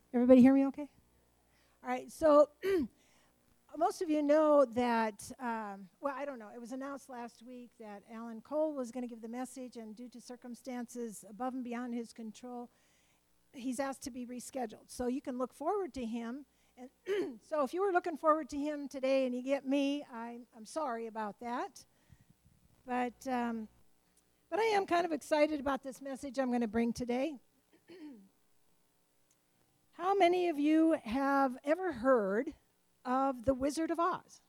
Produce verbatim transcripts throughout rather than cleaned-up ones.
Everybody hear me okay? All right, so most of you know that, um, well, I don't know. It was announced last week that Alan Cole was going to give the message, and due to circumstances above and beyond his control, he's asked to be rescheduled. So you can look forward to him. And so if you were looking forward to him today and you get me, I'm, I'm sorry about that. But, um, but I am kind of excited about this message I'm going to bring today. How many of you have ever heard of The Wizard of Oz?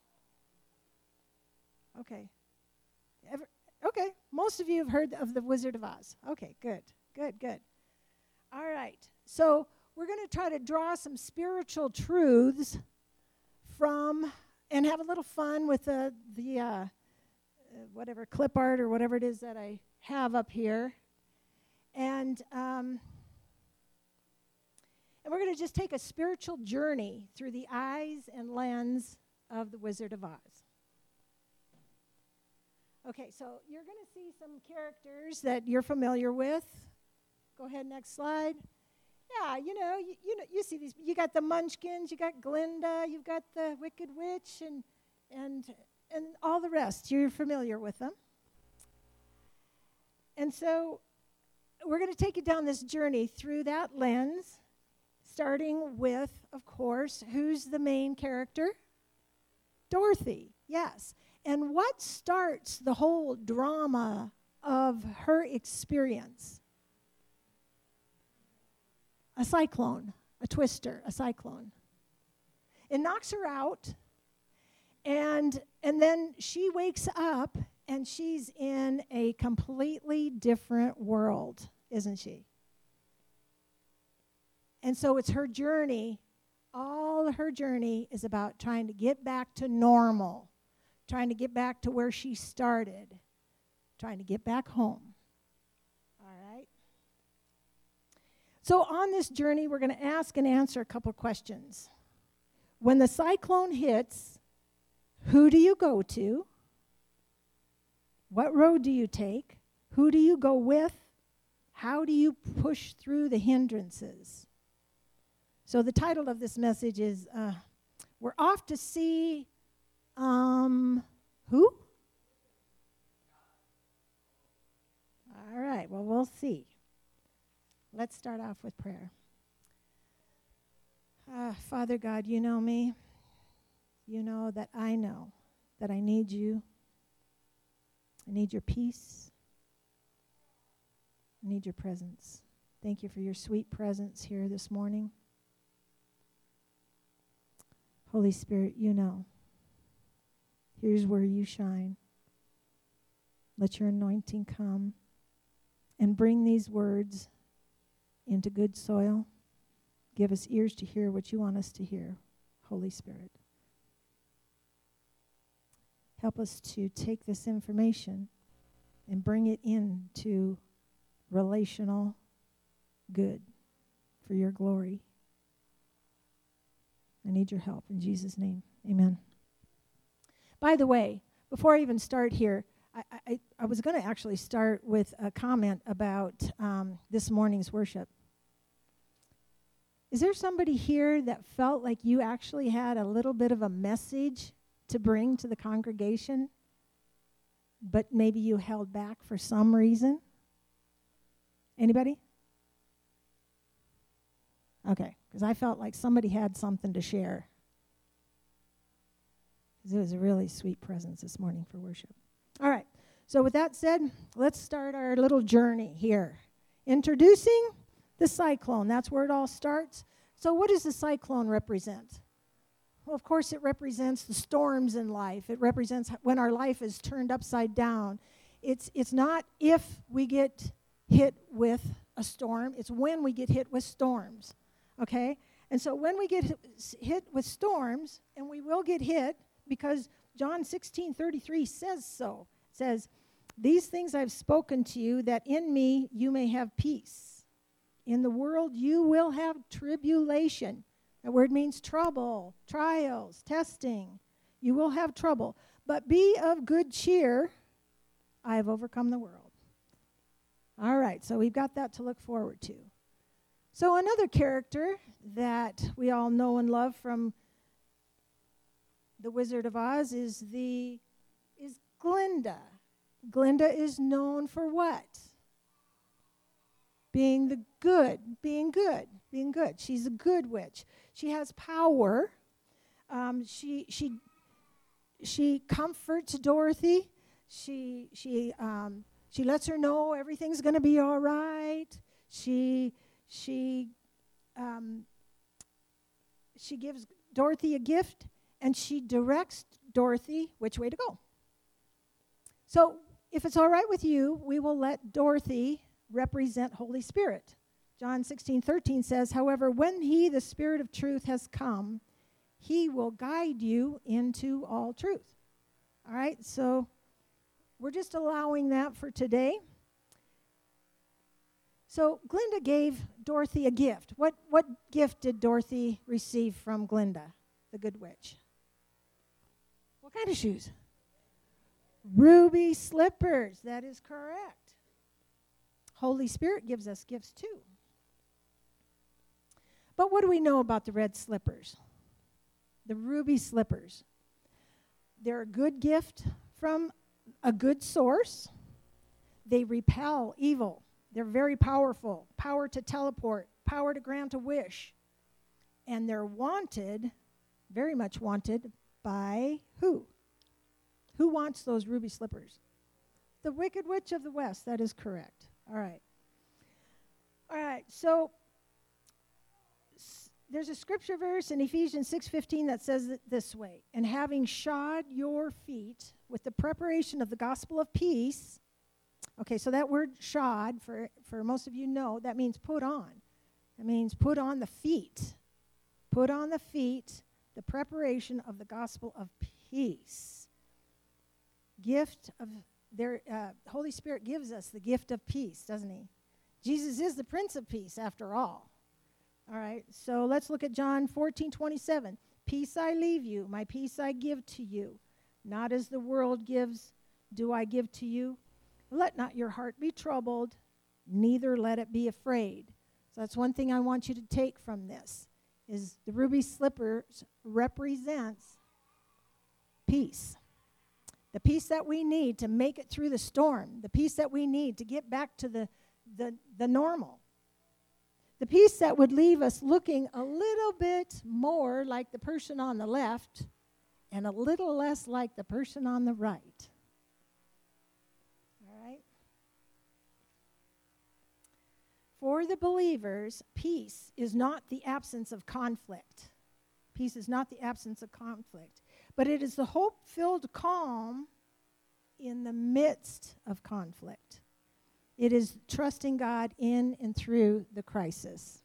Okay. Ever, okay. Most of you have heard of The Wizard of Oz. Okay, good, good, good. All right. So we're going to try to draw some spiritual truths from, and have a little fun with the, the uh, uh, whatever clip art or whatever it is that I have up here. And... Um, And we're going to just take a spiritual journey through the eyes and lens of the Wizard of Oz. Okay, so you're going to see some characters that you're familiar with. Go ahead, next slide. Yeah, you know, you, you know, you see these. You got the Munchkins, you got Glinda, you've got the Wicked Witch, and and and all the rest. You're familiar with them. And so we're going to take you down this journey through that lens. Starting with, of course, who's the main character? Dorothy, yes. And what starts the whole drama of her experience? A cyclone, a twister, a cyclone. It knocks her out, and, and then she wakes up, and she's in a completely different world, isn't she? And so it's her journey, all her journey is about trying to get back to normal, trying to get back to where she started, trying to get back home. All right? So on this journey, we're going to ask and answer a couple questions. When the cyclone hits, who do you go to? What road do you take? Who do you go with? How do you push through the hindrances? So the title of this message is, uh, we're off to see, um, who? All right, well, we'll see. Let's start off with prayer. Uh, Father God, you know me. You know that I know that I need you. I need your peace. I need your presence. Thank you for your sweet presence here this morning. Holy Spirit, you know. Here's where you shine. Let your anointing come and bring these words into good soil. Give us ears to hear what you want us to hear, Holy Spirit. Help us to take this information and bring it into relational good for your glory. I need your help. In Jesus' name, amen. By the way, before I even start here, I, I, I was going to actually start with a comment about um, this morning's worship. Is there somebody here that felt like you actually had a little bit of a message to bring to the congregation, but maybe you held back for some reason? Anybody? Okay, because I felt like somebody had something to share. It was a really sweet presence this morning for worship. All right, so with that said, let's start our little journey here. Introducing the cyclone. That's where it all starts. So what does the cyclone represent? Well, of course, it represents the storms in life. It represents when our life is turned upside down. It's, it's not if we get hit with a storm. It's when we get hit with storms. Okay? And so when we get hit, hit with storms, and we will get hit because John sixteen thirty-three says so. It says, "These things I've spoken to you, that in me you may have peace. In the world you will have tribulation." That word means trouble, trials, testing. You will have trouble. But be of good cheer. I have overcome the world. All right, so we've got that to look forward to. So another character that we all know and love from The Wizard of Oz is the is Glinda. Glinda is known for what? Being the good, being good, being good. She's a good witch. She has power. Um, she she she comforts Dorothy. She she um, she lets her know everything's going to be all right. She she um, she gives Dorothy a gift, and she directs Dorothy which way to go. So, if it's all right with you, we will let Dorothy represent Holy Spirit. John sixteen thirteen says, however, when he, the Spirit of truth, has come, he will guide you into all truth. All right, so we're just allowing that for today. So Glinda gave Dorothy a gift. What, what gift did Dorothy receive from Glinda, the good witch? What kind of shoes? Ruby slippers. That is correct. Holy Spirit gives us gifts too. But what do we know about the red slippers? The ruby slippers. They're a good gift from a good source. They repel evil. They're very powerful. Power to teleport, power to grant a wish. And they're wanted, very much wanted, by who? Who wants those ruby slippers? The Wicked Witch of the West. That is correct. All right. All right, so s- there's a scripture verse in Ephesians six fifteen that says it this way, and having shod your feet with the preparation of the gospel of peace. Okay, so that word shod, for, for most of you know, that means put on. That means put on the feet. Put on the feet the preparation of the gospel of peace. Gift of their uh, Holy Spirit gives us the gift of peace, doesn't he? Jesus is the Prince of Peace, after all. All right, so let's look at John fourteen twenty-seven. Peace I leave you, my peace I give to you. Not as the world gives, do I give to you. Let not your heart be troubled, neither let it be afraid. So that's one thing I want you to take from this, is the ruby slippers represents peace. The peace that we need to make it through the storm. The peace that we need to get back to the, the, the normal. The peace that would leave us looking a little bit more like the person on the left and a little less like the person on the right. All right? For the believers, peace is not the absence of conflict. Peace is not the absence of conflict. But it is the hope-filled calm in the midst of conflict. It is trusting God in and through the crisis.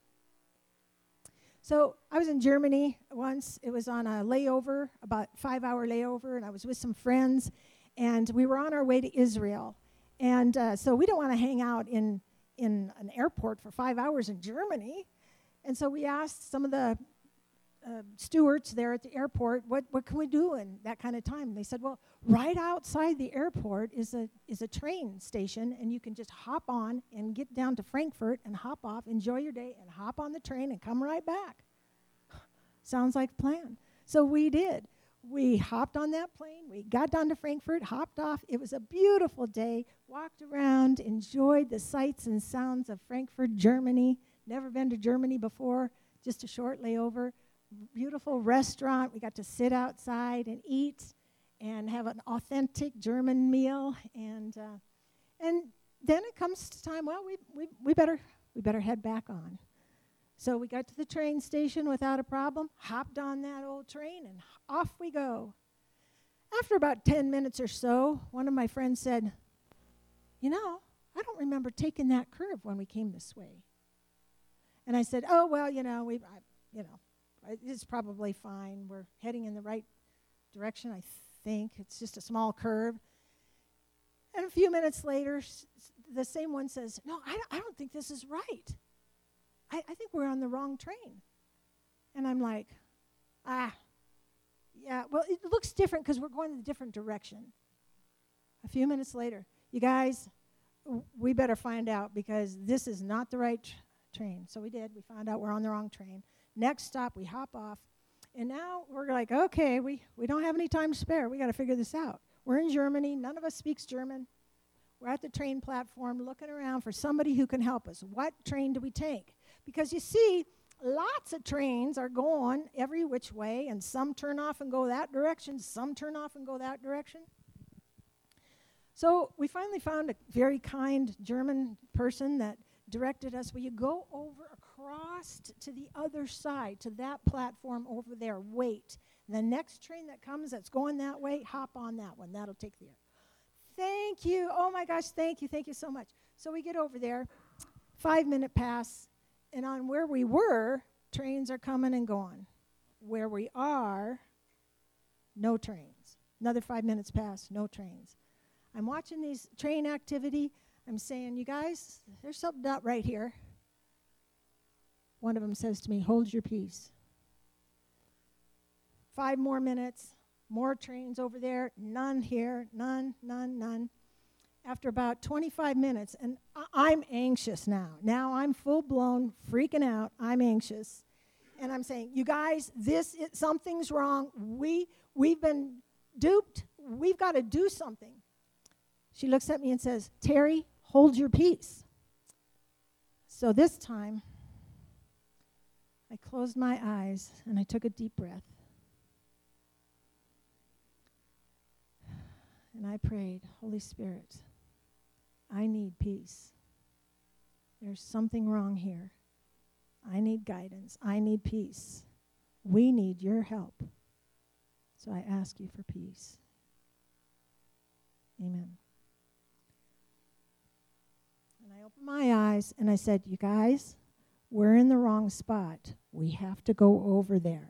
So I was in Germany once. It was on a layover, about five-hour layover, and I was with some friends, and we were on our way to Israel. And uh, so we don't want to hang out in, in an airport for five hours in Germany. And so we asked some of the Uh, stewards there at the airport, what what can we do in that kind of time? And they said, well, right outside the airport is a is a train station, and you can just hop on and get down to Frankfurt and hop off, enjoy your day, and hop on the train and come right back. Sounds like a plan. So we did. We hopped on that plane. We got down to Frankfurt, hopped off. It was a beautiful day, walked around, enjoyed the sights and sounds of Frankfurt, Germany. Never been to Germany before, just a short layover. Beautiful restaurant. We got to sit outside and eat and have an authentic German meal, and uh, and then it comes to time. Well, we we we better we better head back on. So we got to the train station without a problem. Hopped on that old train, and off we go. After about ten minutes or so, one of my friends said, "You know, I don't remember taking that curve when we came this way." And I said, "Oh well, you know, we, I, you know." It's probably fine. We're heading in the right direction, I think. It's just a small curve. And a few minutes later, s- the same one says, no, I don't, I don't think this is right. I, I think we're on the wrong train. And I'm like, ah, yeah, well, it looks different because we're going in a different direction. A few minutes later, you guys, w- we better find out because this is not the right tr- train. So we did. We found out we're on the wrong train. Next stop, we hop off. And now we're like, okay, we, we don't have any time to spare. We got to figure this out. We're in Germany. None of us speaks German. We're at the train platform looking around for somebody who can help us. What train do we take? Because you see, lots of trains are going every which way, and some turn off and go that direction, some turn off and go that direction. So we finally found a very kind German person that directed us. Will you go over across t- to the other side, to that platform over there, wait. The next train that comes that's going that way, hop on that one. That'll take the air. Thank you. Oh, my gosh, thank you. Thank you so much. So we get over there, five-minute pass, and on where we were, trains are coming and going. Where we are, no trains. Another five minutes pass, no trains. I'm watching these train activity. I'm saying, you guys, there's something not right here. One of them says to me, hold your peace. Five more minutes, more trains over there, none here, none, none, none. After about twenty-five minutes, and I- I'm anxious now. Now I'm full-blown freaking out. I'm anxious. And I'm saying, you guys, this is, something's wrong. We, we've been duped. We've got to do something. She looks at me and says, Terry, hold your peace. So this time, I closed my eyes and I took a deep breath. And I prayed, Holy Spirit, I need peace. There's something wrong here. I need guidance. I need peace. We need your help. So I ask you for peace. Amen. And I opened my eyes and I said, you guys, we're in the wrong spot. We have to go over there.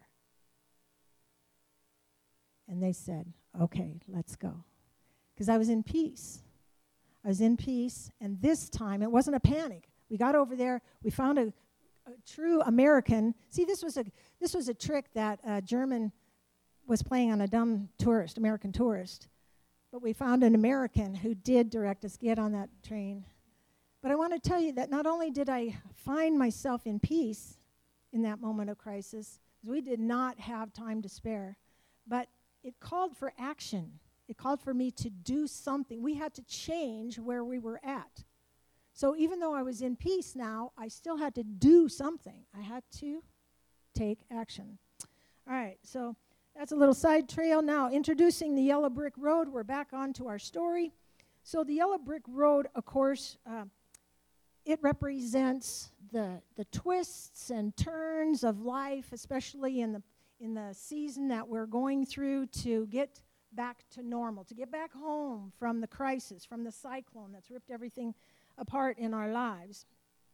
And they said, okay, let's go. Because I was in peace. I was in peace, and this time it wasn't a panic. We got over there. We found a, a true American. See, this was a this was a trick that a German was playing on a dumb tourist, American tourist. But we found an American who did direct us, get on that train. But I want to tell you that not only did I find myself in peace in that moment of crisis, because we did not have time to spare, but it called for action. It called for me to do something. We had to change where we were at. So even though I was in peace now, I still had to do something. I had to take action. All right, so that's a little side trail. Now, introducing the Yellow Brick Road, we're back on to our story. So the Yellow Brick Road, of course, uh, it represents the the twists and turns of life, especially in the in the season that we're going through to get back to normal, to get back home from the crisis, from the cyclone that's ripped everything apart in our lives.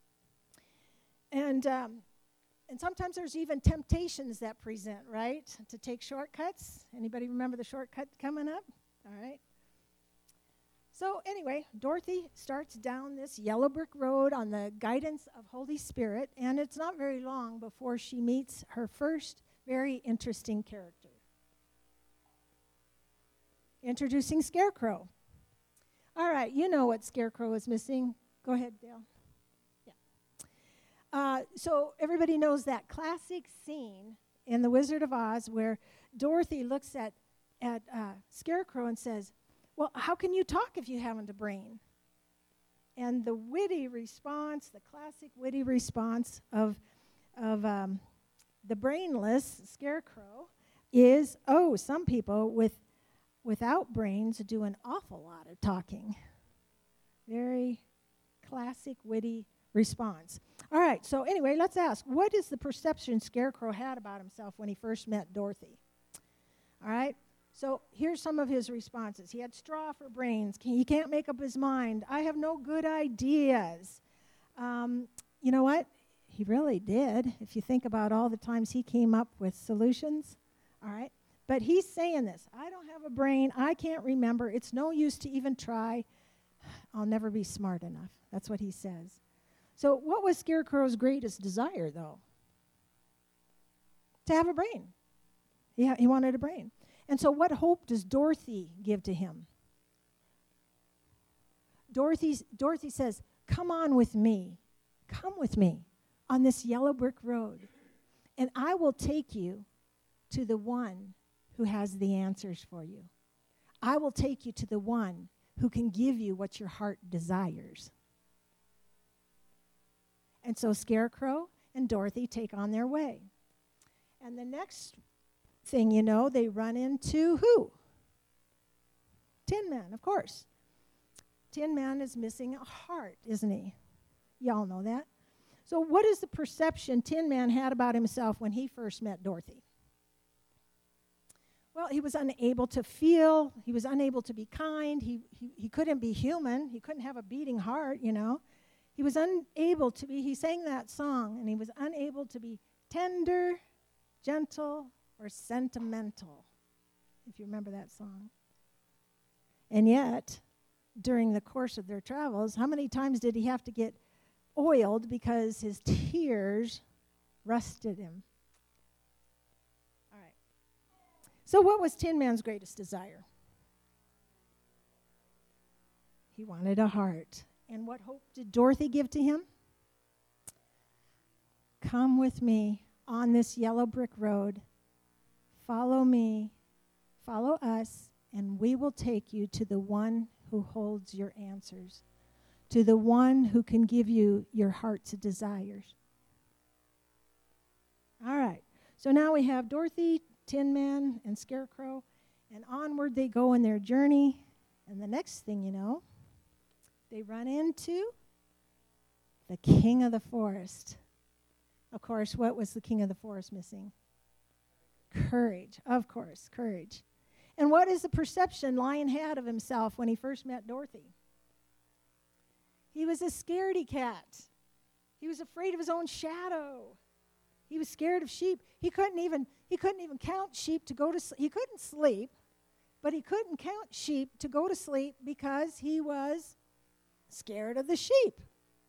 And um, and sometimes there's even temptations that present, right, to take shortcuts. Anybody remember the shortcut coming up? All right. So anyway, Dorothy starts down this Yellow Brick Road on the guidance of Holy Spirit, and it's not very long before she meets her first very interesting character. Introducing Scarecrow. All right, you know what Scarecrow is missing. Go ahead, Dale. Yeah. Uh, so everybody knows that classic scene in The Wizard of Oz where Dorothy looks at, at uh, Scarecrow and says, well, how can you talk if you haven't a brain? And the witty response, the classic witty response of, of um, the brainless Scarecrow is, oh, some people with without brains do an awful lot of talking. Very classic, witty response. All right, so anyway, let's ask, what is the perception Scarecrow had about himself when he first met Dorothy? All right, so here's some of his responses. He had straw for brains. He can't make up his mind. I have no good ideas. Um, you know what? He really did, if you think about all the times he came up with solutions. All right. But he's saying this, I don't have a brain, I can't remember, it's no use to even try, I'll never be smart enough. That's what he says. So what was Scarecrow's greatest desire, though? To have a brain. He, ha- he wanted a brain. And so what hope does Dorothy give to him? Dorothy's, Dorothy says, come on with me. Come with me. on this yellow brick road, and I will take you to the one who has the answers for you. I will take you to the one who can give you what your heart desires. And so Scarecrow and Dorothy take on their way. And the next thing you know, they run into who? Tin Man, of course. Tin Man is missing a heart, isn't he? Y'all know that. So what is the perception Tin Man had about himself when he first met Dorothy? Well, he was unable to feel. He was unable to be kind. He, he, he couldn't be human. He couldn't have a beating heart, you know. He was unable to be, he sang that song, and he was unable to be tender, gentle, or sentimental, if you remember that song. And yet, during the course of their travels, how many times did he have to get oiled because his tears rusted him? All right. So what was Tin Man's greatest desire? He wanted a heart. And what hope did Dorothy give to him? Come with me on this yellow brick road. Follow me, follow us, and we will take you to the one who holds your answers, to the one who can give you your heart's desires. All right, so now we have Dorothy, Tin Man, and Scarecrow, and onward they go in their journey, and the next thing you know, they run into the king of the forest. Of course, what was the king of the forest missing? Courage, of course, courage. And what is the perception Lion had of himself when he first met Dorothy? He was a scaredy cat. He was afraid of his own shadow. He was scared of sheep. He couldn't even he couldn't even count sheep to go to sleep. He couldn't sleep, but he couldn't count sheep to go to sleep because he was scared of the sheep.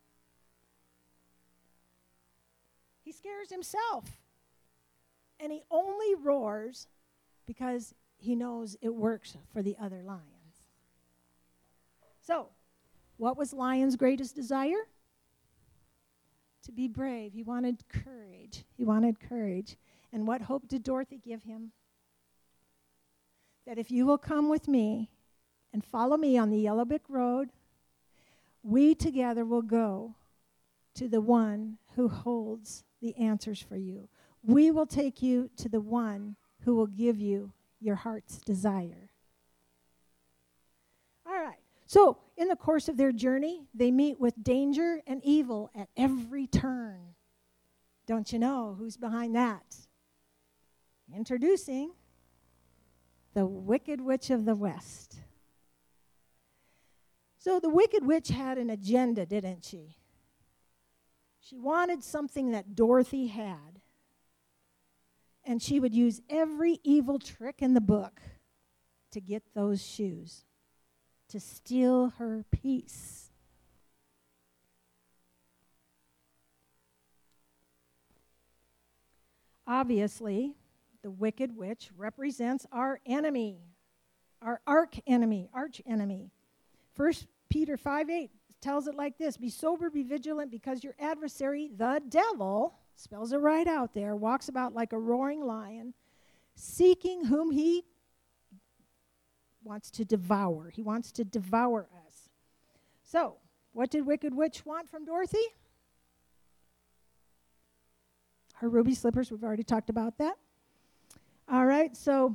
He scares himself. And he only roars because he knows it works for the other lions. So, what was Lion's greatest desire? To be brave. He wanted courage. He wanted courage. And what hope did Dorothy give him? That if you will come with me and follow me on the yellow brick road, we together will go to the one who holds the answers for you. We will take you to the one who will give you your heart's desire. All right. So, in the course of their journey, they meet with danger and evil at every turn. Don't you know who's behind that? Introducing the Wicked Witch of the West. So, the Wicked Witch had an agenda, didn't she? She wanted something that Dorothy had. And she would use every evil trick in the book to get those shoes, to steal her peace. Obviously, the Wicked Witch represents our enemy, our arch-enemy, arch-enemy. First Peter five eight tells it like this: be sober, be vigilant, because your adversary, the devil, spells it right out there, walks about like a roaring lion, seeking whom he wants to devour. He wants to devour us. So, what did Wicked Witch want from Dorothy? Her ruby slippers. We've already talked about that. All right, so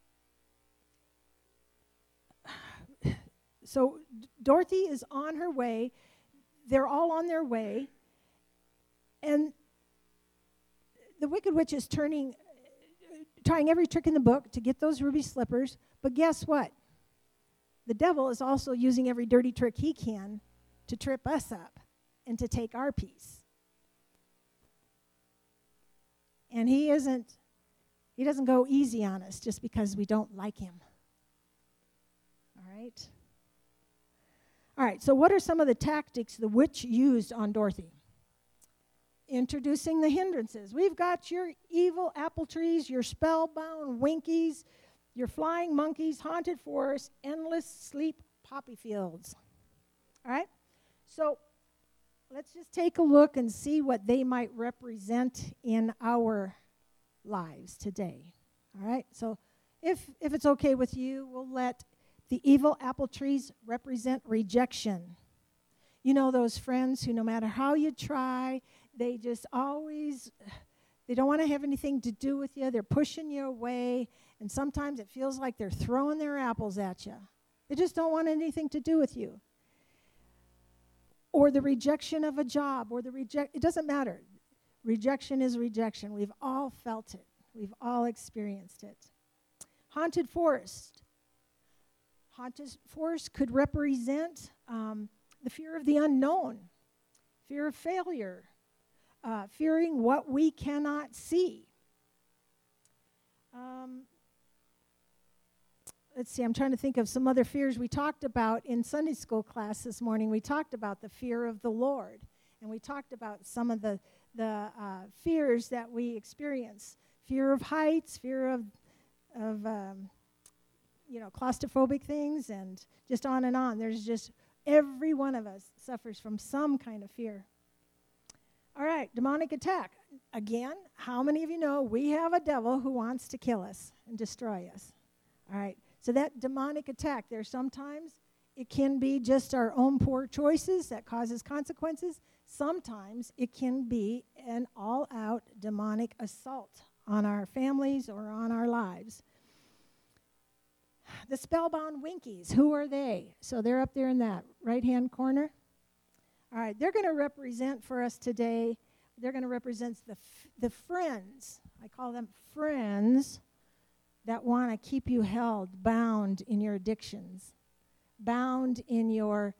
so Dorothy is on her way. They're all on their way. And the Wicked Witch is turning, trying every trick in the book to get those ruby slippers. But guess what? The devil is also using every dirty trick he can to trip us up and to take our peace. And he isn't, he doesn't go easy on us just because we don't like him. All right? All right, so what are some of the tactics the witch used on Dorothy? Introducing the hindrances. We've got your evil apple trees, your spellbound winkies, your flying monkeys, haunted forests, endless sleep poppy fields. All right? So let's just take a look and see what they might represent in our lives today. All right? So if if it's okay with you, we'll let the evil apple trees represent rejection. You know those friends who no matter how you try, they just always, they don't want to have anything to do with you. They're pushing you away, and sometimes it feels like they're throwing their apples at you. They just don't want anything to do with you. Or the rejection of a job, or the reject, it doesn't matter. Rejection is rejection. We've all felt it. We've all experienced it. Haunted forest. Haunted forest could represent um, the fear of the unknown, fear of failure, uh, fearing what we cannot see. Um, let's see, I'm trying to think of some other fears we talked about in Sunday school class this morning. We talked about the fear of the Lord, and we talked about some of the, the uh, fears that we experience. Fear of heights, fear of, of um, you know, claustrophobic things, and just on and on. There's just, every one of us suffers from some kind of fear. All right, demonic attack. Again, how many of you know we have a devil who wants to kill us and destroy us? All right, so that demonic attack, there sometimes it can be just our own poor choices that causes consequences. Sometimes it can be an all-out demonic assault on our families or on our lives. The spellbound Winkies, who are they? So they're up there in that right-hand corner. All right, they're going to represent for us today, they're going to represent the f- the friends, I call them friends, that want to keep you held, bound in your addictions, bound in your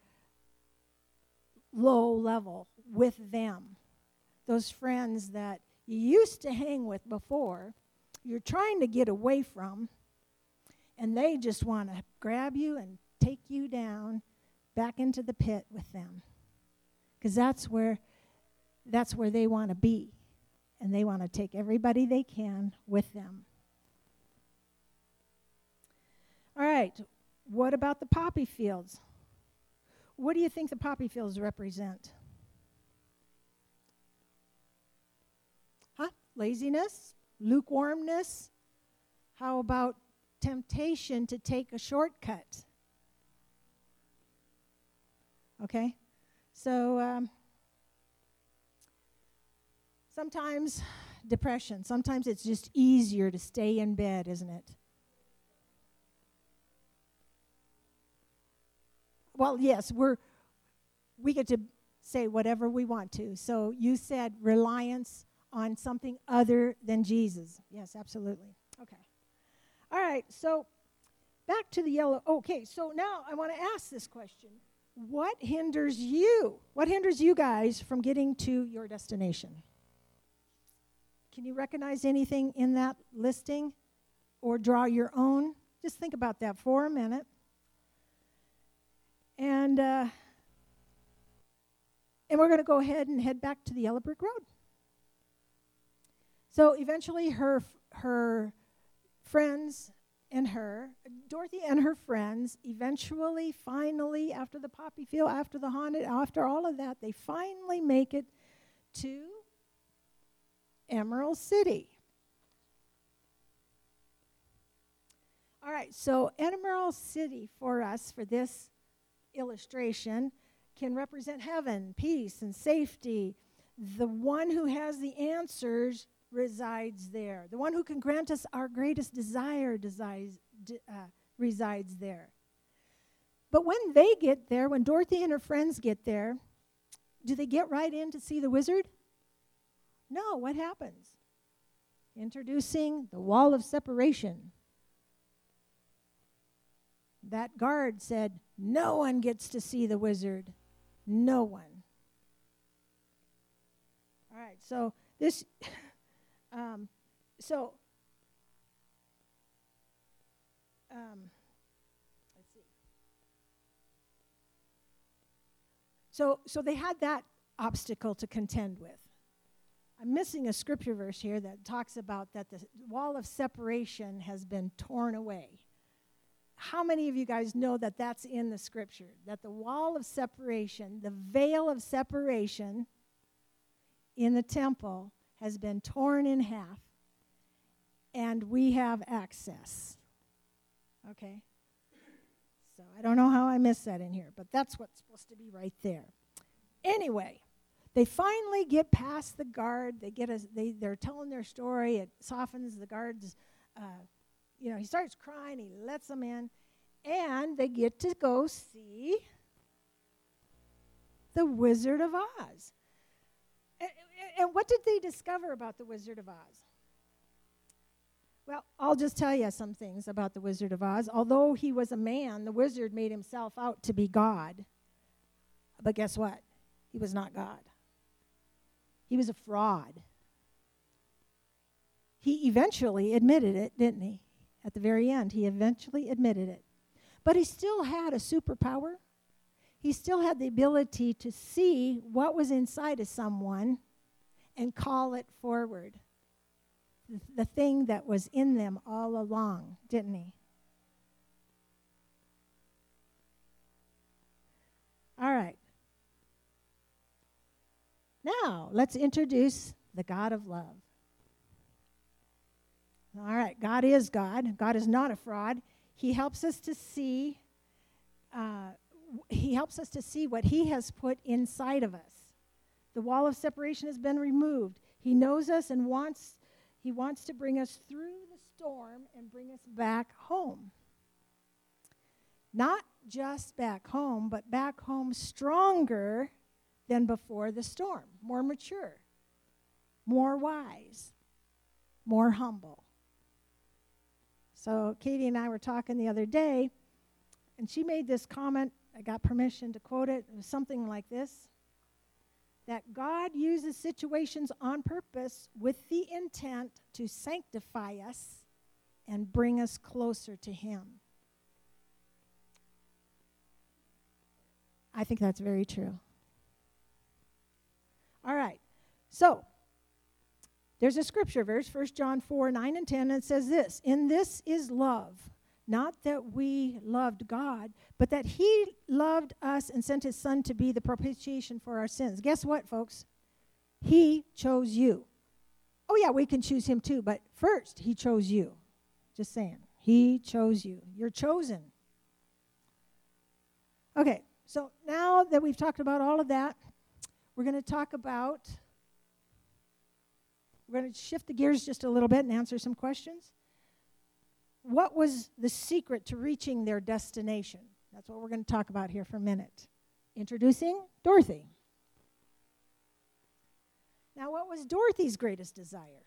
low level with them. Those friends that you used to hang with before, you're trying to get away from, and they just want to grab you and take you down back into the pit with them. Because that's where that's where they want to be. And they want to take everybody they can with them. All right, what about the poppy fields? What do you think the poppy fields represent? Huh? Laziness? Lukewarmness? How about temptation to take a shortcut? Okay? So um, sometimes depression. Sometimes it's just easier to stay in bed, isn't it? Well, yes, we're we get to say whatever we want to. So you said reliance on something other than Jesus. Yes, absolutely. Okay. All right, so back to the yellow. Okay, so now I want to ask this question. What hinders you? What hinders you guys from getting to your destination? Can you recognize anything in that listing or draw your own? Just think about that for a minute. And uh, and we're going to go ahead and head back to the Yellow Brick Road. So eventually her her friends and her, Dorothy and her friends, eventually, finally, after the poppy field, after the haunted, after all of that, they finally make it to Emerald City. All right, so Emerald City for us, for this illustration, can represent heaven, peace, and safety. The one who has the answers resides there. The one who can grant us our greatest desire desides, uh, resides there. But when they get there, when Dorothy and her friends get there, do they get right in to see the wizard? No, what happens? Introducing the wall of separation. That guard said, no one gets to see the wizard. No one. All right, so this... Um, so, um, let's see. So, so they had that obstacle to contend with. I'm missing a scripture verse here that talks about that the wall of separation has been torn away. how many of you guys know that that's in the scripture? That the wall of separation, the veil of separation in the temple has been torn in half, and we have access. Okay? So I don't know how I missed that in here, but that's what's supposed to be right there. Anyway, they finally get past the guard. They get a, they, they're telling their story. It softens the guard's, uh, you know, he starts crying. He lets them in. And they get to go see the Wizard of Oz. And, and what did they discover about the Wizard of Oz? Well, I'll just tell you some things about the Wizard of Oz. Although he was a man, the wizard made himself out to be God. But guess what? He was not God. He was a fraud. He eventually admitted it, didn't he? At the very end, he eventually admitted it. But he still had a superpower. He still had the ability to see what was inside of someone and call it forward. The, the thing that was in them all along, didn't he? All right. Now, let's introduce the God of love. All right, God is God. God is not a fraud. He helps us to see, uh, he helps us to see what he has put inside of us. The wall of separation has been removed. He knows us and wants, he wants to bring us through the storm and bring us back home. Not just back home, but back home stronger than before the storm, more mature, more wise, more humble. So Katie and I were talking the other day, and she made this comment. I got permission to quote it. It was something like this, that God uses situations on purpose with the intent to sanctify us and bring us closer to him. I think that's very true. All right, so there's a scripture verse, First John four, nine and ten, and it says this, "In this is love, not that we loved God, but that he loved us and sent his son to be the propitiation for our sins." Guess what, folks? He chose you. Oh, yeah, we can choose him too, but first, he chose you. Just saying. He chose you. You're chosen. Okay, so now that we've talked about all of that, we're going to talk about, we're going to shift the gears just a little bit and answer some questions. What was the secret to reaching their destination? That's what we're going to talk about here for a minute. Introducing Dorothy. Now, what was Dorothy's greatest desire?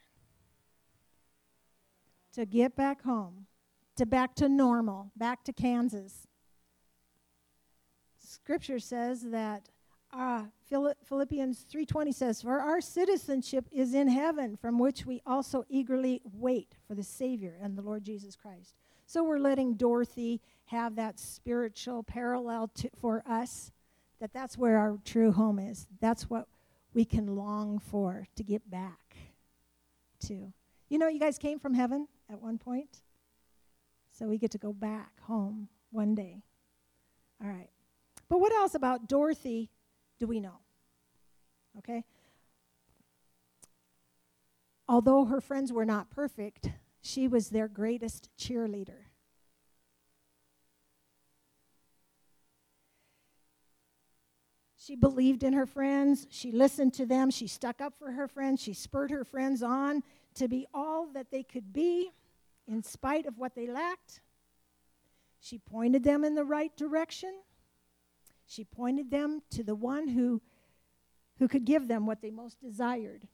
To get back home, to back to normal, back to Kansas. Scripture says that Uh, Philippians three twenty says, "For our citizenship is in heaven, from which we also eagerly wait for the Savior and the Lord Jesus Christ." So we're letting Dorothy have that spiritual parallel to, for us, that that's where our true home is. That's what we can long for, to get back to. You know, you guys came from heaven at one point, so we get to go back home one day. All right. But what else about Dorothy do we know? Okay? Although her friends were not perfect, she was their greatest cheerleader. She believed in her friends. She listened to them. She stuck up for her friends. She spurred her friends on to be all that they could be in spite of what they lacked. She pointed them in the right direction. She pointed them to the one who, who could give them what they most desired.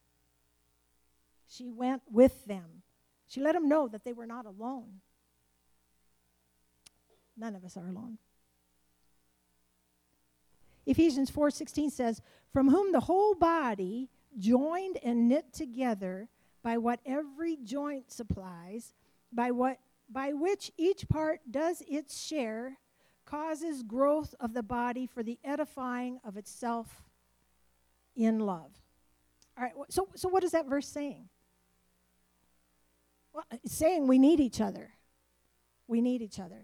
She went with them. She let them know that they were not alone. None of us are alone. Ephesians four sixteen says, "From whom the whole body, joined and knit together by what every joint supplies, by what by which each part does its share, causes growth of the body for the edifying of itself in love." All right, so, so what is that verse saying? Well, it's saying we need each other. We need each other.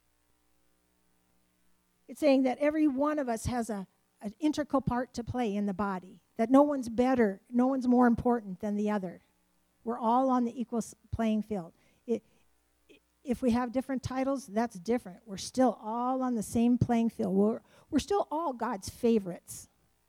It's saying that every one of us has a, an integral part to play in the body, that no one's better, no one's more important than the other. We're all on the equal playing field. It, if we have different titles, that's different. We're still all on the same playing field. We're, we're still all God's favorites.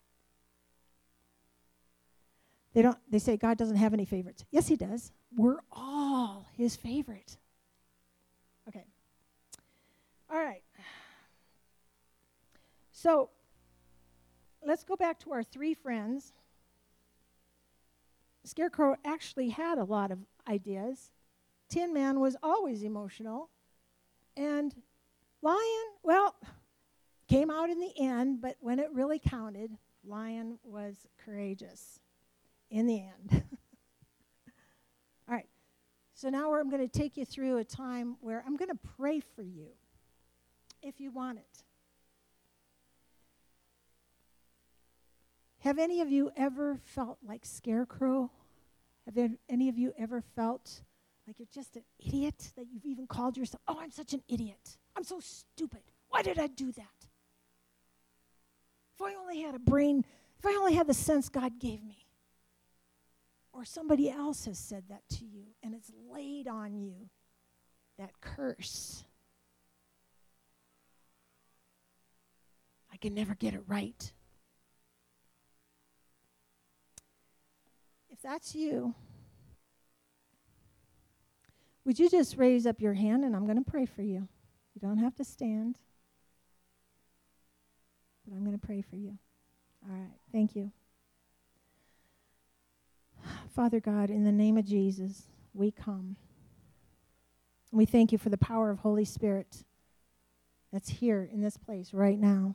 They don't. They say God doesn't have any favorites. Yes, he does. We're all his favorite. Okay. All right. So let's go back to our three friends. Scarecrow actually had a lot of ideas. Tin Man was always emotional. And Lion, well, came out in the end, but when it really counted, Lion was courageous in the end. All right. So now I'm going to take you through a time where I'm going to pray for you if you want it. Have any of you ever felt like Scarecrow? Have any of you ever felt like you're just an idiot, that you've even called yourself, oh, I'm such an idiot. I'm so stupid. Why did I do that? If I only had a brain, if I only had the sense God gave me. Or somebody else has said that to you, and it's laid on you, that curse. I can never get it right. If that's you, would you just raise up your hand, and I'm going to pray for you. You don't have to stand, but I'm going to pray for you. All right, thank you. Father God, in the name of Jesus, we come. We thank you for the power of Holy Spirit that's here in this place right now.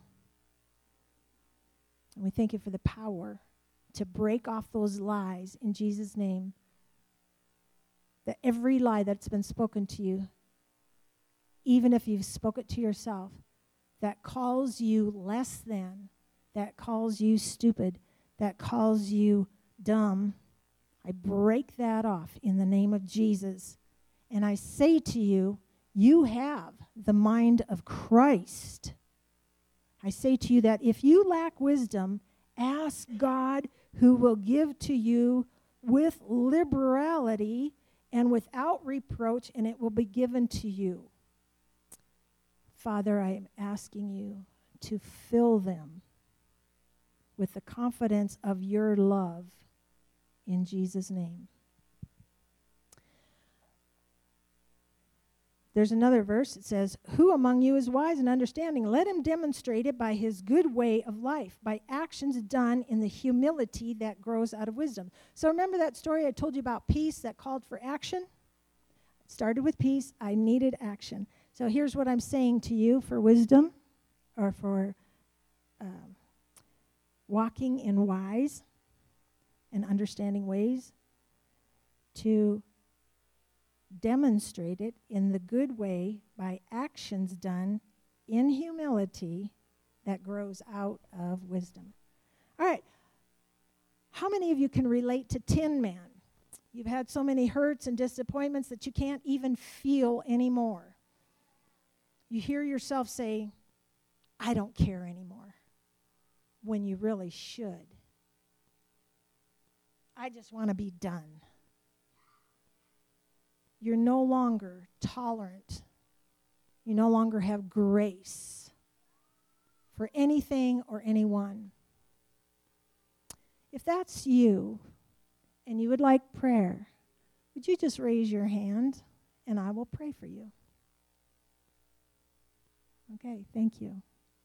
And we thank you for the power to break off those lies in Jesus' name. That every lie that's been spoken to you, even if you've spoken it to yourself, that calls you less than, that calls you stupid, that calls you dumb, I break that off in the name of Jesus. And I say to you, you have the mind of Christ. I say to you that if you lack wisdom, ask God, who will give to you with liberality and without reproach, and it will be given to you. Father, I am asking you to fill them with the confidence of your love. In Jesus' name. There's another verse that says, who among you is wise and understanding? Let him demonstrate it by his good way of life, by actions done in the humility that grows out of wisdom. So remember that story I told you about peace that called for action? It started with peace. I needed action. So here's what I'm saying to you for wisdom, or for um, walking in wise and understanding ways, to demonstrate it in the good way by actions done in humility that grows out of wisdom. All right. How many of you can relate to Tin Man? You've had so many hurts and disappointments that you can't even feel anymore. You hear yourself say, I don't care anymore, when you really should. I just want to be done. You're no longer tolerant. You no longer have grace for anything or anyone. If that's you and you would like prayer, would you just raise your hand and I will pray for you? Okay, thank you.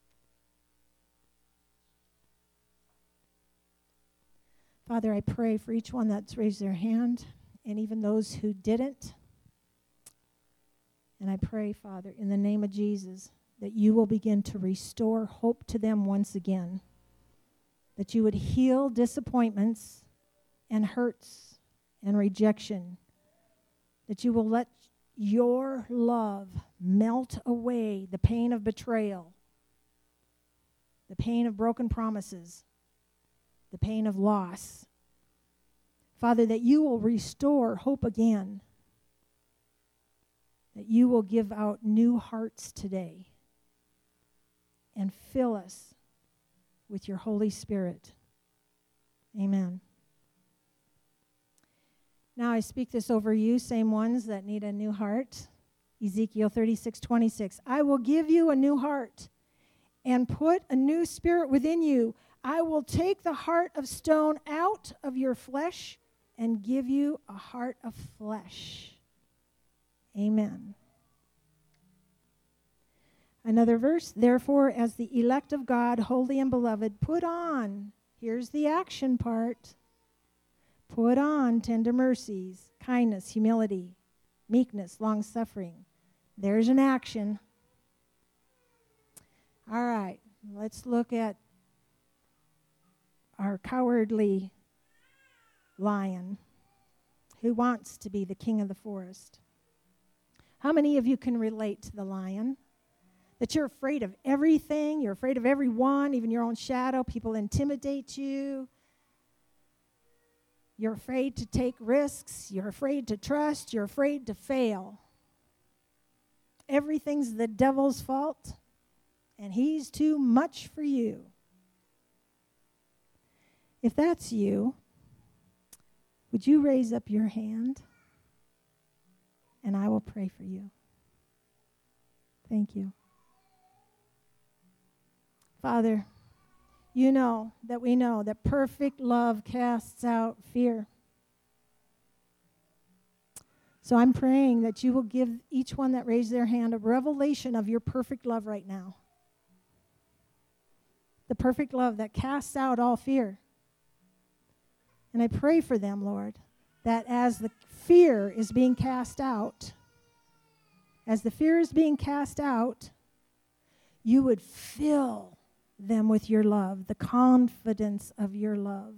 Father, I pray for each one that's raised their hand and even those who didn't. And I pray, Father, in the name of Jesus, that you will begin to restore hope to them once again. That you would heal disappointments and hurts and rejection. That you will let your love melt away the pain of betrayal, the pain of broken promises, the pain of loss. Father, that you will restore hope again. that you will give out new hearts today and fill us with your Holy Spirit. Amen. Now I speak this over you, same ones that need a new heart. Ezekiel thirty-six twenty-six. I will give you a new heart and put a new spirit within you. I will take the heart of stone out of your flesh and give you a heart of flesh. Amen. Another verse, therefore, as the elect of God, holy and beloved, put on, here's the action part, put on tender mercies, kindness, humility, meekness, long-suffering. There's an action. All right, let's look at our cowardly lion who wants to be the king of the forest. How many of you can relate to the lion? That you're afraid of everything, you're afraid of everyone, even your own shadow. People intimidate you. You're afraid to take risks. You're afraid to trust. You're afraid to fail. Everything's the devil's fault, and he's too much for you. If that's you, would you raise up your hand, and I will pray for you. Thank you. Father, you know that we know that perfect love casts out fear. So I'm praying that you will give each one that raised their hand a revelation of your perfect love right now. The perfect love that casts out all fear. And I pray for them, Lord, that as the fear is being cast out, as the fear is being cast out, you would fill them with your love, the confidence of your love.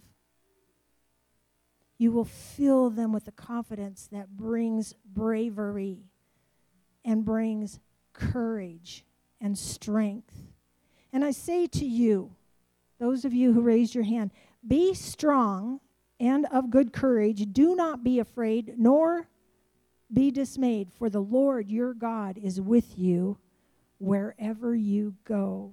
You will fill them with the confidence that brings bravery and brings courage and strength. And I say to you, those of you who raised your hand, be strong and of good courage. Do not be afraid, nor be dismayed, for the Lord your God is with you wherever you go.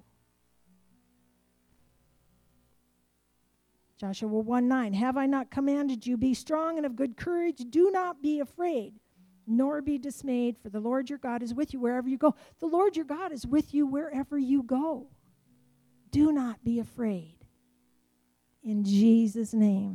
Joshua one nine, have I not commanded you, be strong and of good courage? Do not be afraid, nor be dismayed, for the Lord your God is with you wherever you go. The Lord your God is with you wherever you go. Do not be afraid. In Jesus' name.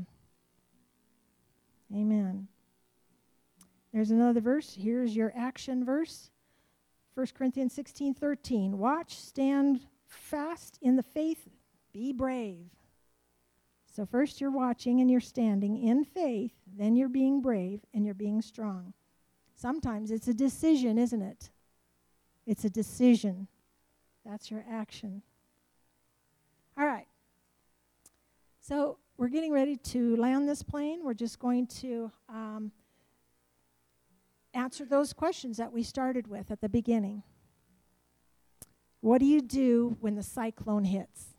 Amen. There's another verse. Here's your action verse. First Corinthians sixteen thirteen. Watch, stand fast in the faith, be brave. So first you're watching and you're standing in faith, then you're being brave and you're being strong. Sometimes it's a decision, isn't it? It's a decision. That's your action. All right. So we're getting ready to land this plane. We're just going to um, answer those questions that we started with at the beginning. What do you do when the cyclone hits?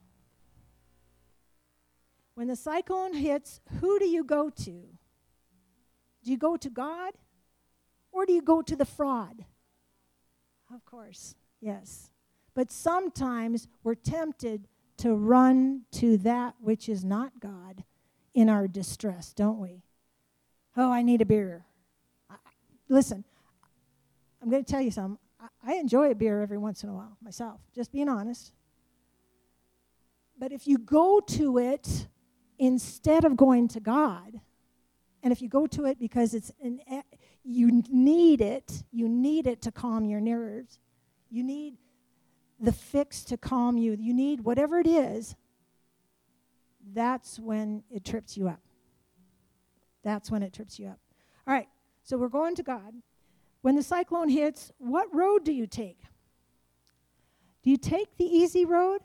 When the cyclone hits, who do you go to? Do you go to God or do you go to the fraud? Of course, yes. But sometimes we're tempted to run to that which is not God in our distress, don't we? Oh, I need a beer. I, listen, I'm going to tell you something. I, I enjoy a beer every once in a while myself, just being honest. But if you go to it instead of going to God, and if you go to it because it's an, you need it, you need it to calm your nerves, you need the fix to calm you, you need whatever it is, that's when it trips you up. That's when it trips you up. All right, so we're going to God. When the cyclone hits, what road do you take? Do you take the easy road?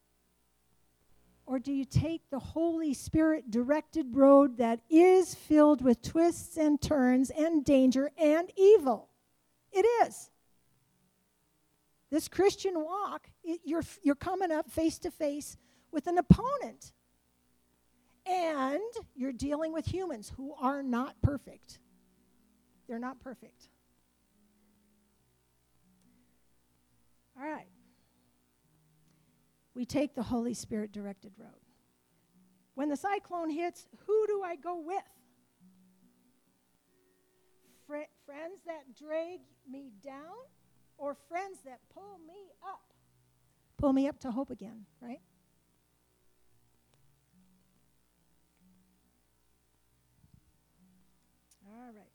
Or do you take the Holy Spirit-directed road that is filled with twists and turns and danger and evil? It is. This Christian walk, it, you're, you're coming up face to face with an opponent. And you're dealing with humans who are not perfect. They're not perfect. All right. We take the Holy Spirit directed road. When the cyclone hits, who do I go with? Fr- friends that drag me down or friends that pull me up? Pull me up to hope again, right? All right.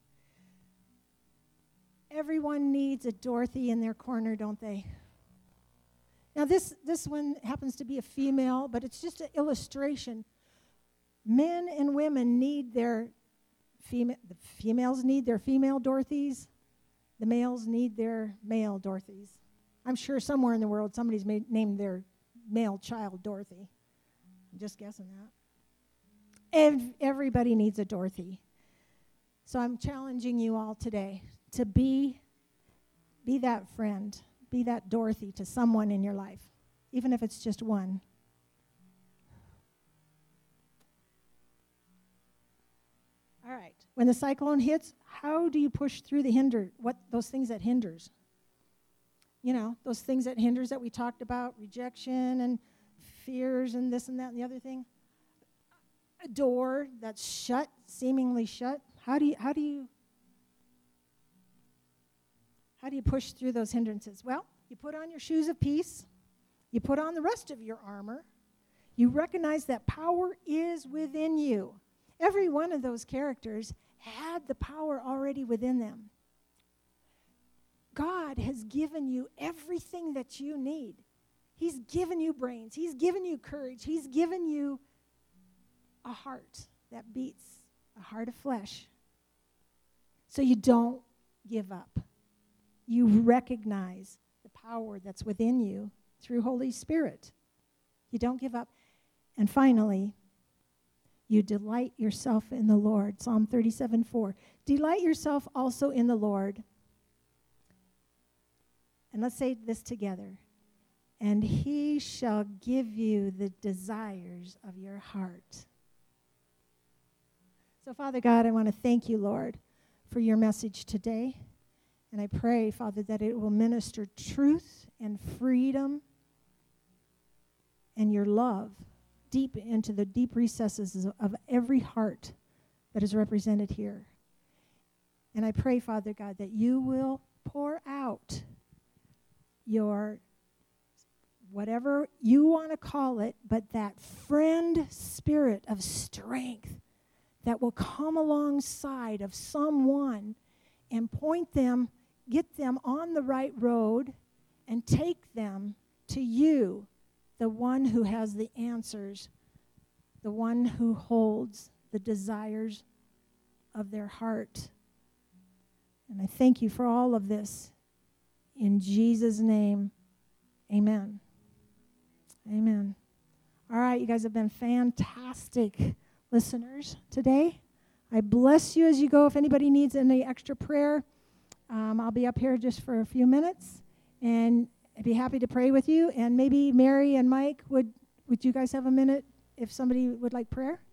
Everyone needs a Dorothy in their corner, don't they? Now, this, this one happens to be a female, but it's just an illustration. Men and women need their female, the females need their female Dorothys. The males need their male Dorothys. I'm sure somewhere in the world somebody's made, named their male child Dorothy. I'm just guessing that. Ev- everybody needs a Dorothy. So I'm challenging you all today to be, be that friend, be that Dorothy to someone in your life, even if it's just one. All right. When the cyclone hits, how do you push through the hinder, what those things that hinders? You know, those things that hinders that we talked about, rejection and fears and this and that and the other thing. A door that's shut, seemingly shut. How do you how do you how do you push through those hindrances? Well, you put on your shoes of peace. You put on the rest of your armor. You recognize that power is within you. Every one of those characters had the power already within them. God has given you everything that you need. He's given you brains. He's given you courage. He's given you a heart that beats, a heart of flesh. So you don't give up. You recognize the power that's within you through Holy Spirit. You don't give up. And finally, you delight yourself in the Lord. Psalm thirty-seven four. Delight yourself also in the Lord. And let's say this together. And he shall give you the desires of your heart. So, Father God, I want to thank you, Lord, for your message today. And I pray, Father, that it will minister truth and freedom and your love deep into the deep recesses of every heart that is represented here. And I pray, Father God, that you will pour out your, whatever you want to call it, but that friend spirit of strength that will come alongside of someone and point them, get them on the right road, and take them to you, the one who has the answers, the one who holds the desires of their heart. And I thank you for all of this. In Jesus' name, amen. Amen. All right, you guys have been fantastic listeners today. I bless you as you go. If anybody needs any extra prayer, um, I'll be up here just for a few minutes, and I'd be happy to pray with you. And maybe Mary and Mike, would, would you guys have a minute if somebody would like prayer?